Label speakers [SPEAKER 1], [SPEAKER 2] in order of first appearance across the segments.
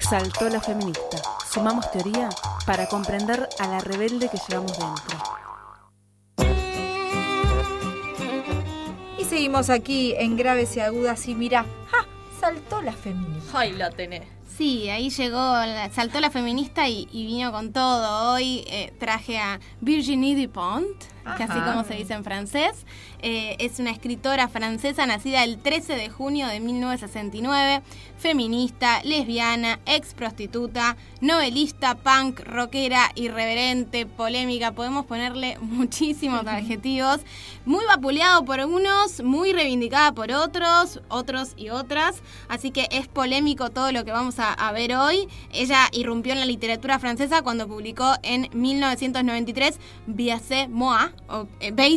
[SPEAKER 1] Saltó la feminista. Sumamos teoría para comprender a la rebelde que llevamos dentro.
[SPEAKER 2] Y seguimos aquí en Graves y Agudas y mirá, ¡ja! Saltó la feminista.
[SPEAKER 3] Ay, la tenés.
[SPEAKER 4] Sí, ahí saltó la feminista y vino con todo. Hoy traje a Virginie Despentes, que así como se dice en francés. Es una escritora francesa nacida el 13 de junio de 1969, feminista, lesbiana, ex prostituta, novelista, punk, rockera, irreverente, polémica. Podemos ponerle muchísimos adjetivos. Muy vapuleado por unos, muy reivindicada por otros y otras. Así que es polémico todo lo que vamos a ver hoy. Ella irrumpió en la literatura francesa cuando publicó en 1993 Baise-moi, o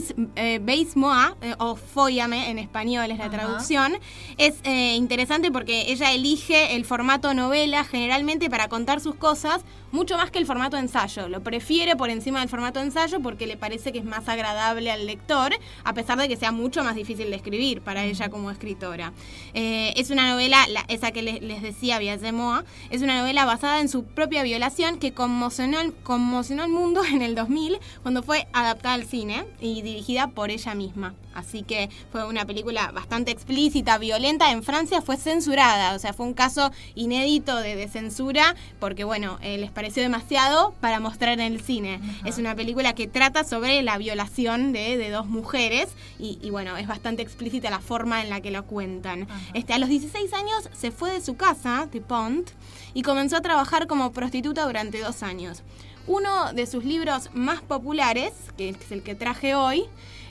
[SPEAKER 4] Baise-moi, o Fóllame en español es la traducción. Es interesante porque ella elige el formato novela generalmente para contar sus cosas mucho más que el formato ensayo. Lo prefiere por encima del formato ensayo porque le parece que es más agradable al lector, a pesar de que sea mucho más difícil de escribir para ella como escritora. Es una novela, esa que les decía, Baise-moi, es una novela basada en su propia violación que conmocionó al mundo en el 2000 cuando fue adaptada al cine y dirigida por ella misma. Así que fue una película bastante explícita, violenta. En Francia fue censurada, o sea, fue un caso inédito de censura porque, bueno, les pareció demasiado para mostrar en el cine. Es una película que trata sobre la violación de dos mujeres y, bueno, es bastante explícita la forma en la que lo cuentan. A los 16 años se fue de su casa, Despentes, y comenzó a trabajar como prostituta durante 2 años. Uno de sus libros más populares, que es el que traje hoy,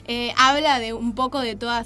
[SPEAKER 4] habla de un poco de todas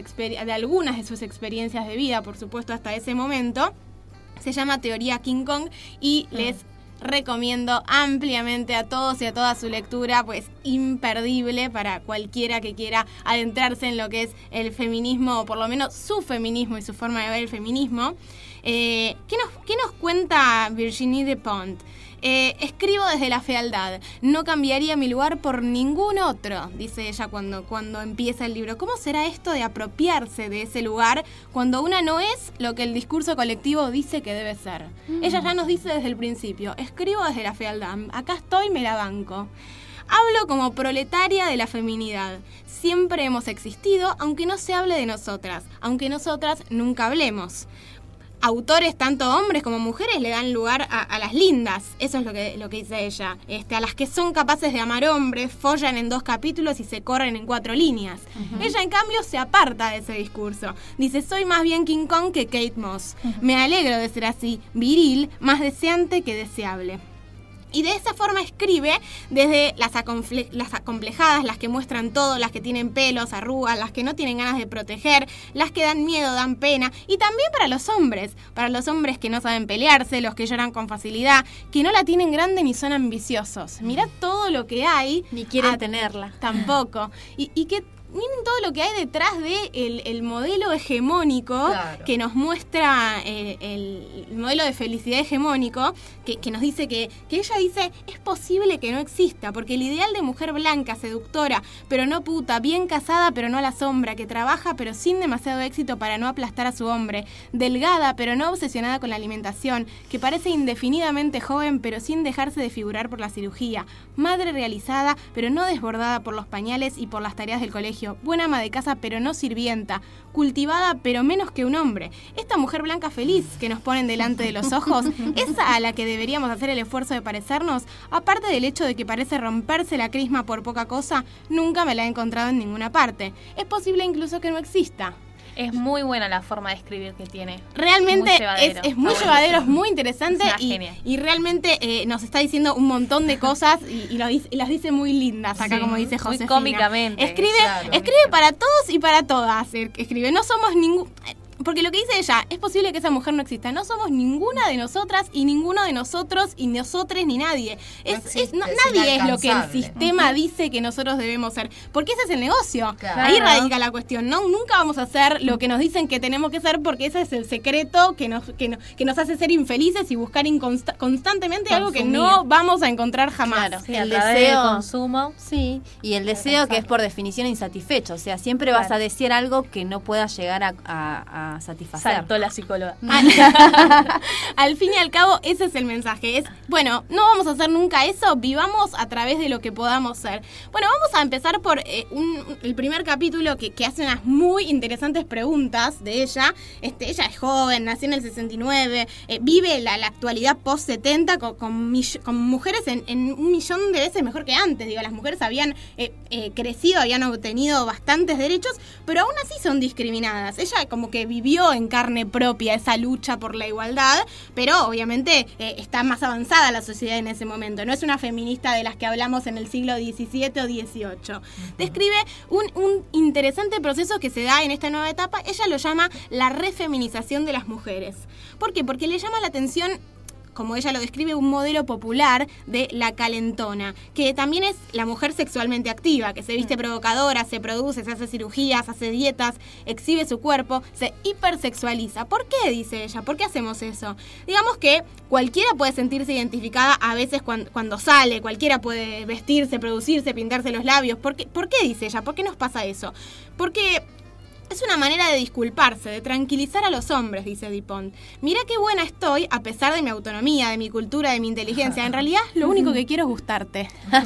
[SPEAKER 4] de algunas de sus experiencias de vida, por supuesto, hasta ese momento. Se llama Teoría King Kong y les recomiendo ampliamente a todos y a toda su lectura, pues imperdible para cualquiera que quiera adentrarse en lo que es el feminismo, o por lo menos su feminismo y su forma de ver el feminismo. ¿Qué nos cuenta Virginie Despentes? Escribo desde la fealdad, no cambiaría mi lugar por ningún otro, dice ella cuando empieza el libro. ¿Cómo será esto de apropiarse de ese lugar cuando una no es lo que el discurso colectivo dice que debe ser? Ella ya nos dice desde el principio, escribo desde la fealdad, acá estoy, me la banco. Hablo como proletaria de la feminidad. Siempre hemos existido, aunque no se hable de nosotras, aunque nosotras nunca hablemos. Autores, tanto hombres como mujeres, le dan lugar a las lindas. Eso es lo que dice ella. A las que son capaces de amar hombres, follan en 2 capítulos y se corren en 4 líneas. Ella, en cambio, se aparta de ese discurso. Dice, soy más bien King Kong que Kate Moss. Me alegro de ser así, viril, más deseante que deseable. Y de esa forma escribe desde las acomplejadas, las que muestran todo, las que tienen pelos, arrugas, las que no tienen ganas de proteger, las que dan miedo, dan pena. Y también para los hombres que no saben pelearse, los que lloran con facilidad, que no la tienen grande ni son ambiciosos. Mirá todo lo que hay.
[SPEAKER 3] Ni quieren tenerla.
[SPEAKER 4] Tampoco. Y que miren todo lo que hay detrás de el modelo hegemónico, claro, que nos muestra el modelo de felicidad hegemónico, que nos dice que ella dice es posible que no exista, porque el ideal de mujer blanca, seductora, pero no puta, bien casada pero no a la sombra, que trabaja pero sin demasiado éxito para no aplastar a su hombre, delgada pero no obsesionada con la alimentación, que parece indefinidamente joven pero sin dejarse de figurar por la cirugía, madre realizada pero no desbordada por los pañales y por las tareas del colegio, buena ama de casa pero no sirvienta, cultivada pero menos que un hombre. Esta mujer blanca feliz que nos ponen delante de los ojos, esa a la que deberíamos hacer el esfuerzo de parecernos, aparte del hecho de que parece romperse la crisma por poca cosa, nunca me la he encontrado en ninguna parte. Es posible incluso que no exista.
[SPEAKER 3] Es muy buena la forma de escribir que tiene.
[SPEAKER 4] Realmente es muy llevadero, es muy interesante y realmente nos está diciendo un montón de cosas y las dice muy lindas acá, como dice Josefina.
[SPEAKER 3] Muy cómicamente.
[SPEAKER 4] Escribe para todos y para todas. Escribe, no somos ningún... Porque lo que dice ella, es posible que esa mujer no exista. No somos ninguna de nosotras y ninguno de nosotros y nosotres ni nadie. Nadie es lo que el sistema dice que nosotros debemos ser. Porque ese es el negocio. Claro. Ahí radica la cuestión. ¿No? Nunca vamos a ser lo que nos dicen que tenemos que ser porque ese es el secreto que nos hace ser infelices y buscar constantemente algo que no vamos a encontrar jamás.
[SPEAKER 3] Claro, el deseo de consumo.
[SPEAKER 5] Sí, y el deseo que es por definición insatisfecho. O sea, siempre vas a desear algo que no puedas llegar a para satisfacer.
[SPEAKER 3] Saltó la psicóloga.
[SPEAKER 4] Al fin y al cabo, ese es el mensaje. Es, bueno, no vamos a hacer nunca eso, vivamos a través de lo que podamos ser. Bueno, vamos a empezar por el primer capítulo que hace unas muy interesantes preguntas de ella. Ella es joven, nació en el 69, vive la actualidad post-70 con mujeres en 1.000.000 de veces mejor que antes. Digo, las mujeres habían crecido, habían obtenido bastantes derechos, pero aún así son discriminadas. Ella como que vivió en carne propia esa lucha por la igualdad, pero obviamente está más avanzada la sociedad en ese momento. No es una feminista de las que hablamos en el siglo XVII o XVIII. Describe un interesante proceso que se da en esta nueva etapa. Ella lo llama la refeminización de las mujeres. ¿Por qué? Porque le llama la atención, como ella lo describe, un modelo popular de la calentona, que también es la mujer sexualmente activa, que se viste provocadora, se produce, se hace cirugías, hace dietas, exhibe su cuerpo, se hipersexualiza. ¿Por qué, dice ella? ¿Por qué hacemos eso? Digamos que cualquiera puede sentirse identificada a veces cuando sale, cualquiera puede vestirse, producirse, pintarse los labios. ¿Por qué, dice ella? ¿Por qué nos pasa eso? Porque es una manera de disculparse, de tranquilizar a los hombres, dice Dupont. Mira qué buena estoy, a pesar de mi autonomía, de mi cultura, de mi inteligencia. En realidad, lo único que quiero es gustarte.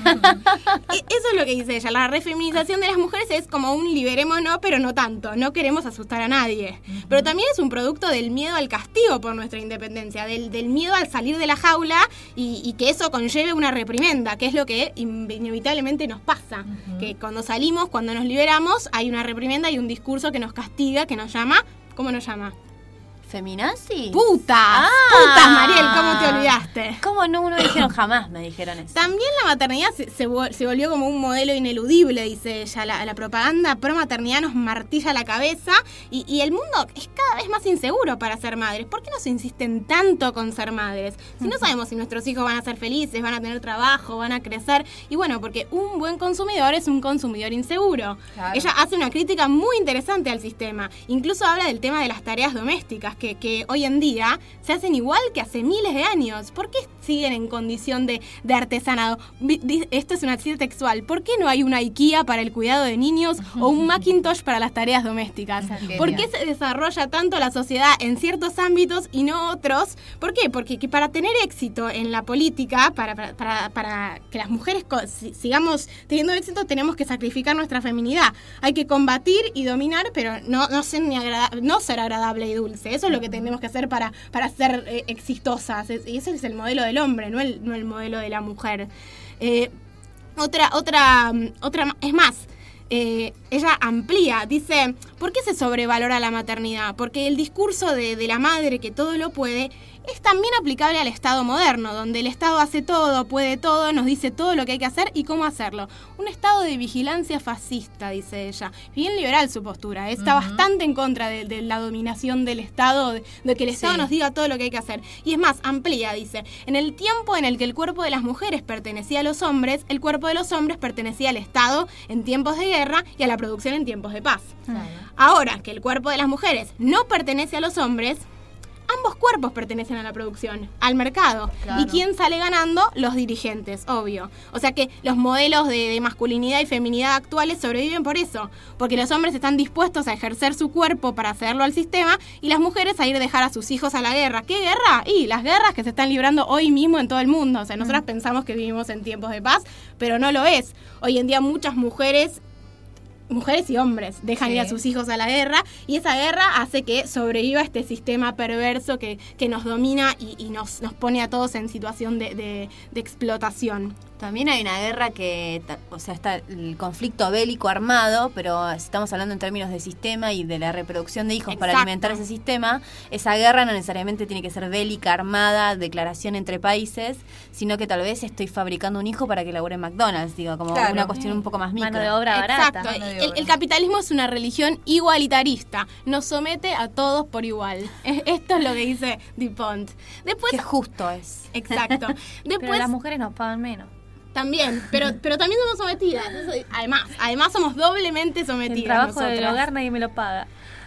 [SPEAKER 4] Eso es lo que dice ella. La refeminización de las mujeres es como un liberémonos, pero no tanto. No queremos asustar a nadie. Pero también es un producto del miedo al castigo por nuestra independencia, del miedo al salir de la jaula y que eso conlleve una reprimenda, que es lo que inevitablemente nos pasa. Que cuando salimos, cuando nos liberamos, hay una reprimenda y un discurso que nos castiga, que nos llama, ¿cómo nos llama?
[SPEAKER 5] ¿Feminazi?
[SPEAKER 4] ¡Putas! ¡Putas, Mariel! ¿Cómo te olvidaste?
[SPEAKER 5] ¿Cómo no me dijeron jamás? Me dijeron eso.
[SPEAKER 4] También la maternidad se volvió como un modelo ineludible, dice ella. La propaganda pro maternidad nos martilla la cabeza y el mundo es cada vez más inseguro para ser madres. ¿Por qué nos insisten tanto con ser madres? Si no sabemos si nuestros hijos van a ser felices, van a tener trabajo, van a crecer. Y bueno, porque un buen consumidor es un consumidor inseguro. Claro. Ella hace una crítica muy interesante al sistema. Incluso habla del tema de las tareas domésticas, que hoy en día se hacen igual que hace miles de años. ¿Por qué siguen en condición de artesanado? Esto es una cita textual. ¿Por qué no hay una IKEA para el cuidado de niños o un Macintosh para las tareas domésticas? ¿Por qué se desarrolla tanto la sociedad en ciertos ámbitos y no otros? ¿Por qué? Porque para tener éxito en la política, para que las mujeres sigamos teniendo éxito, tenemos que sacrificar nuestra feminidad. Hay que combatir y dominar, pero no ser agradable y dulce. Eso es lo que tenemos que hacer para ser exitosas. Y ese es el modelo del hombre, no el modelo de la mujer. Otra es más. Ella amplía, dice, ¿por qué se sobrevalora la maternidad? Porque el discurso de la madre que todo lo puede es también aplicable al Estado moderno, donde el Estado hace todo, puede todo, nos dice todo lo que hay que hacer y cómo hacerlo. Un estado de vigilancia fascista, dice ella. Bien liberal su postura, está bastante en contra de la dominación del Estado, de que el Estado nos diga todo lo que hay que hacer. Y es más, amplía, dice, en el tiempo en el que el cuerpo de las mujeres pertenecía a los hombres, el cuerpo de los hombres pertenecía al Estado en tiempos de guerra y a la producción en tiempos de paz. Claro. Ahora que el cuerpo de las mujeres no pertenece a los hombres, ambos cuerpos pertenecen a la producción, al mercado. Claro. ¿Y quién sale ganando? Los dirigentes, obvio. O sea que los modelos de masculinidad y feminidad actuales sobreviven por eso. Porque los hombres están dispuestos a ejercer su cuerpo para cederlo al sistema y las mujeres a ir a dejar a sus hijos a la guerra. ¿Qué guerra? Y las guerras que se están librando hoy mismo en todo el mundo. O sea, nosotras pensamos que vivimos en tiempos de paz, pero no lo es. Hoy en día muchas mujeres y hombres dejan ir a sus hijos a la guerra y esa guerra hace que sobreviva este sistema perverso que nos domina y nos pone a todos en situación de explotación.
[SPEAKER 5] También hay una guerra que, o sea, está el conflicto bélico armado, pero estamos hablando en términos de sistema y de la reproducción de hijos. Exacto. Para alimentar ese sistema. Esa guerra no necesariamente tiene que ser bélica, armada, declaración entre países, sino que tal vez estoy fabricando un hijo para que labore en McDonald's, digo, como una cuestión un poco más micro.
[SPEAKER 3] Mano de obra barata.
[SPEAKER 4] Exacto. El capitalismo es una religión igualitarista, nos somete a todos por igual. Esto es lo que dice Dupont. Después,
[SPEAKER 5] qué justo es.
[SPEAKER 4] Exacto. Después,
[SPEAKER 3] pero las mujeres nos pagan menos.
[SPEAKER 4] También, pero también somos sometidas. Además somos doblemente sometidas.
[SPEAKER 3] El trabajo
[SPEAKER 4] nosotras.
[SPEAKER 3] del hogar nadie me lo paga.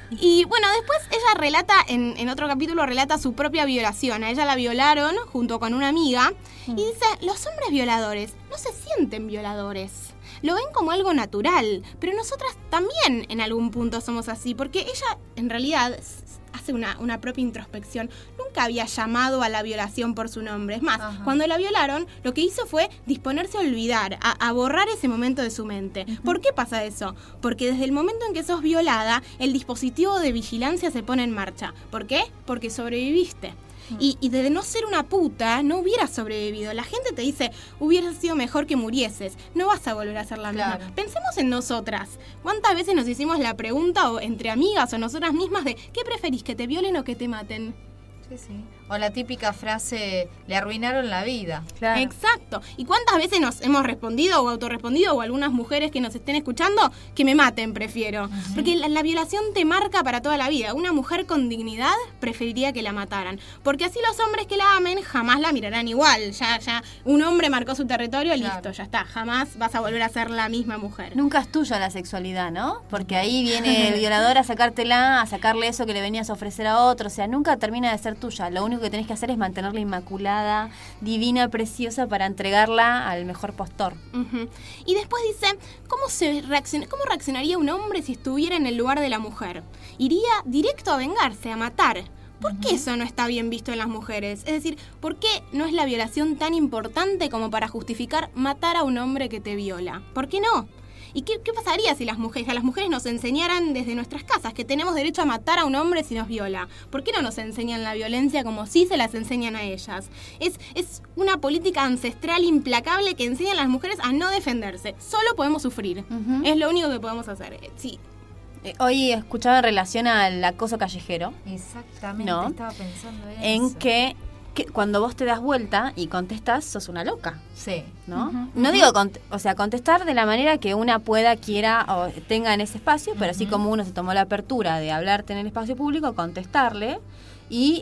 [SPEAKER 4] Y bueno, después ella relata, en otro capítulo relata su propia violación. A ella la violaron junto con una amiga y dice, los hombres violadores no se sienten violadores. Lo ven como algo natural, pero nosotras también en algún punto somos así, porque ella en realidad hace una propia introspección. Nunca había llamado a la violación por su nombre. Es más, cuando la violaron, lo que hizo fue disponerse a olvidar, a borrar ese momento de su mente. ¿Por qué pasa eso? Porque desde el momento en que sos violada, el dispositivo de vigilancia se pone en marcha. ¿Por qué? Porque sobreviviste. Y de no ser una puta, no hubieras sobrevivido. La gente te dice, hubiera sido mejor que murieses. No vas a volver a ser la misma. Pensemos en nosotras. ¿Cuántas veces nos hicimos la pregunta, o entre amigas o nosotras mismas, de ¿qué preferís, que te violen o que te maten?
[SPEAKER 2] Sí. O la típica frase, le arruinaron la vida.
[SPEAKER 3] Claro.
[SPEAKER 4] Exacto. ¿Y cuántas veces nos hemos respondido o autorrespondido, o algunas mujeres que nos estén escuchando, que me maten prefiero? Porque la violación te marca para toda la vida. Una mujer con dignidad preferiría que la mataran. Porque así los hombres que la amen jamás la mirarán igual. Ya un hombre marcó su territorio, listo, ya está. Jamás vas a volver a ser la misma mujer.
[SPEAKER 5] Nunca es tuya la sexualidad, ¿no? Porque ahí viene el violador a sacártela, a sacarle eso que le venías a ofrecer a otro. O sea, nunca termina de ser tuya. Lo único que tenés que hacer es mantenerla inmaculada, divina, preciosa, para entregarla al mejor postor.
[SPEAKER 4] Y después dice, ¿cómo reaccionaría un hombre si estuviera en el lugar de la mujer? Iría directo a vengarse, a matar. ¿Por qué eso no está bien visto en las mujeres? Es decir, ¿por qué no es la violación tan importante como para justificar matar a un hombre que te viola? ¿Por qué no? ¿Y qué pasaría si a las mujeres nos enseñaran desde nuestras casas que tenemos derecho a matar a un hombre si nos viola? ¿Por qué no nos enseñan la violencia como si se las enseñan a ellas? Es una política ancestral implacable que enseña a las mujeres a no defenderse. Solo podemos sufrir. Es lo único que podemos hacer. Sí.
[SPEAKER 5] Hoy escuchaba en relación al acoso callejero.
[SPEAKER 2] Exactamente,
[SPEAKER 5] ¿no?
[SPEAKER 2] Estaba pensando
[SPEAKER 5] en que cuando vos te das vuelta y contestás, sos una loca.
[SPEAKER 2] Sí.
[SPEAKER 5] ¿No? No digo, contestar de la manera que una pueda, quiera o tenga en ese espacio, pero así como uno se tomó la apertura de hablarte en el espacio público, contestarle. Y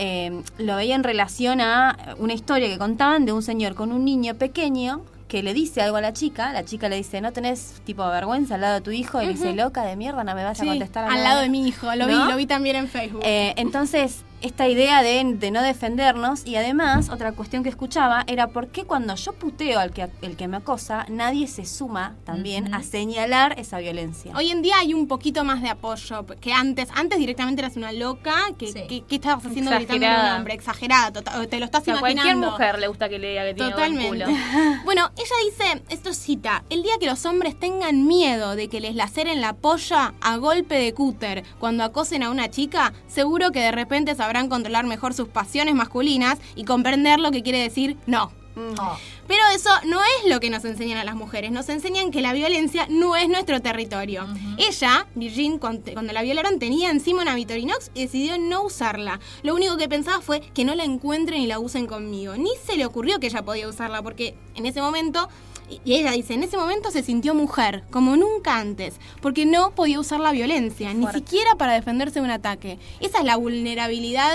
[SPEAKER 5] lo veía en relación a una historia que contaban de un señor con un niño pequeño que le dice algo a la chica le dice, ¿no tenés tipo vergüenza al lado de tu hijo? Y le dice, loca de mierda, no me vas a contestar
[SPEAKER 4] al lado de mi hijo, lo vi también en Facebook.
[SPEAKER 5] Entonces, esta idea de no defendernos, y además, otra cuestión que escuchaba era por qué cuando yo puteo al que me acosa, nadie se suma también a señalar esa violencia.
[SPEAKER 4] Hoy en día hay un poquito más de apoyo que antes. Antes directamente eras una loca ¿qué estabas haciendo gritando a un hombre? Exagerada, te lo estás imaginando.
[SPEAKER 3] A cualquier mujer le gusta que le diga que tiene buen culo.
[SPEAKER 4] Bueno, ella dice, esto cita, el día que los hombres tengan miedo de que les laceren la polla a golpe de cúter cuando acosen a una chica, seguro que de repente sabrán controlar mejor sus pasiones masculinas y comprender lo que quiere decir no. Pero eso no es lo que nos enseñan a las mujeres. Nos enseñan que la violencia no es nuestro territorio. Ella, Virgin, cuando la violaron, tenía encima una Victorinox y decidió no usarla. Lo único que pensaba fue que no la encuentren y la usen conmigo. Ni se le ocurrió que ella podía usarla, porque en ese momento... Y ella dice, en ese momento se sintió mujer, como nunca antes, porque no podía usar la violencia, ni siquiera para defenderse de un ataque. Esa es la vulnerabilidad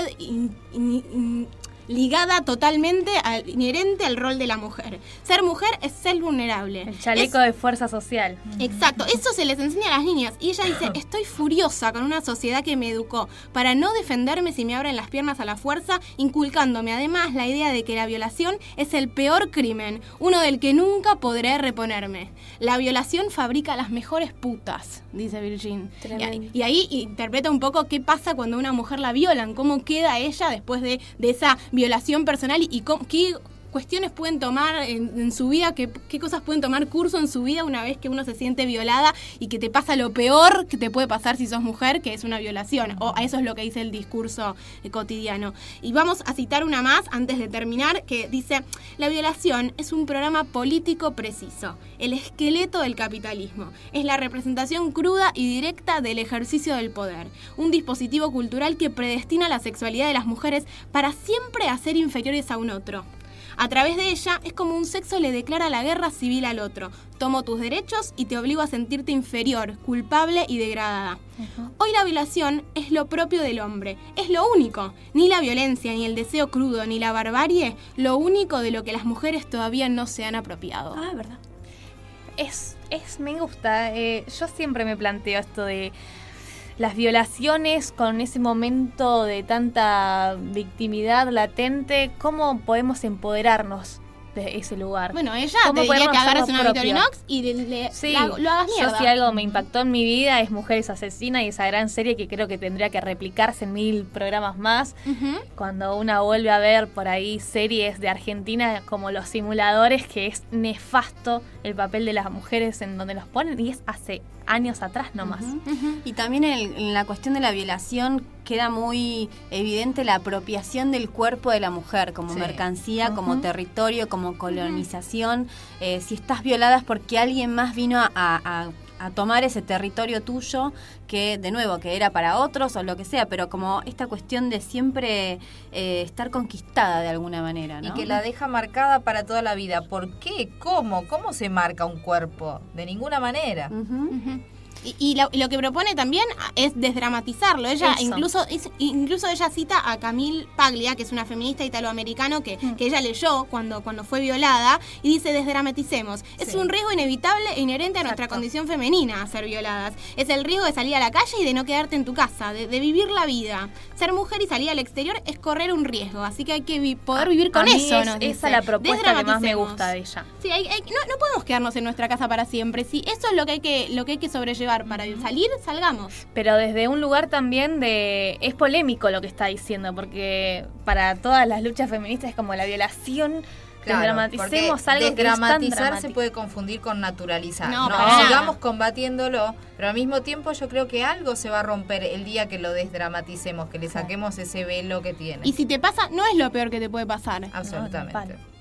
[SPEAKER 4] ligada totalmente inherente al rol de la mujer. Ser mujer es ser vulnerable.
[SPEAKER 3] El chaleco de fuerza social.
[SPEAKER 4] Exacto, eso se les enseña a las niñas. Y ella dice, estoy furiosa con una sociedad que me educó para no defenderme si me abren las piernas a la fuerza, inculcándome además la idea de que la violación es el peor crimen, uno del que nunca podré reponerme. La violación fabrica las mejores putas, dice Virgin. Y ahí interpreta un poco qué pasa cuando a una mujer la violan, cómo queda ella después de esa violación personal y qué cuestiones pueden tomar en su vida, qué cosas pueden tomar curso en su vida una vez que uno se siente violada y que te pasa lo peor que te puede pasar si sos mujer, que es una violación. O eso es lo que dice el discurso cotidiano. Y vamos a citar una más antes de terminar, que dice, la violación es un programa político preciso, el esqueleto del capitalismo. Es la representación cruda y directa del ejercicio del poder. Un dispositivo cultural que predestina la sexualidad de las mujeres para siempre hacer inferiores a un otro. A través de ella es como un sexo le declara la guerra civil al otro. Tomo tus derechos y te obligo a sentirte inferior, culpable y degradada. Hoy la violación es lo propio del hombre. Es lo único. Ni la violencia, ni el deseo crudo, ni la barbarie, lo único de lo que las mujeres todavía no se han apropiado.
[SPEAKER 5] ¿Verdad?
[SPEAKER 3] Me gusta. Yo siempre me planteo esto de... las violaciones con ese momento de tanta victimidad latente, ¿cómo podemos empoderarnos de ese lugar?
[SPEAKER 4] Bueno, ella te diría que agarres una Victorinox y lo hagas mierda.
[SPEAKER 3] Yo, si algo me impactó en mi vida es Mujeres Asesinas, y esa gran serie que creo que tendría que replicarse en 1000 programas más. Cuando una vuelve a ver por ahí series de Argentina como Los Simuladores, que es nefasto el papel de las mujeres en donde los ponen, y es hace años atrás nomás.
[SPEAKER 5] Y también en la cuestión de la violación queda muy evidente la apropiación del cuerpo de la mujer como mercancía, como territorio, como colonización. Si estás violada es porque alguien más vino a tomar ese territorio tuyo, que de nuevo, que era para otros o lo que sea, pero como esta cuestión de siempre estar conquistada de alguna manera, ¿no?
[SPEAKER 2] Y que la deja marcada para toda la vida. ¿Por qué? ¿Cómo? ¿Cómo se marca un cuerpo? De ninguna manera.
[SPEAKER 4] Y lo que propone también es desdramatizarlo. Ella incluso ella cita a Camille Paglia, que es una feminista italoamericana que ella leyó cuando fue violada, y dice: desdramaticemos. Es un riesgo inevitable e inherente a nuestra condición femenina ser violadas. Es el riesgo de salir a la calle y de no quedarte en tu casa, de vivir la vida. Ser mujer y salir al exterior es correr un riesgo, así que hay que poder vivir con eso.
[SPEAKER 3] Esa es la propuesta que más me gusta de ella.
[SPEAKER 4] Sí, no podemos quedarnos en nuestra casa para siempre. Si eso es lo que hay que sobrellevar para salir, salgamos.
[SPEAKER 3] Pero desde un lugar también es polémico lo que está diciendo, porque para todas las luchas feministas es como la violación. Desdramaticemos algo que
[SPEAKER 2] desdramatizar se puede confundir con naturalizar. No, sigamos combatiéndolo, pero al mismo tiempo yo creo que algo se va a romper el día que lo desdramaticemos, que le saquemos ese velo que tiene.
[SPEAKER 4] Y si te pasa, no es lo peor que te puede pasar.
[SPEAKER 2] Absolutamente.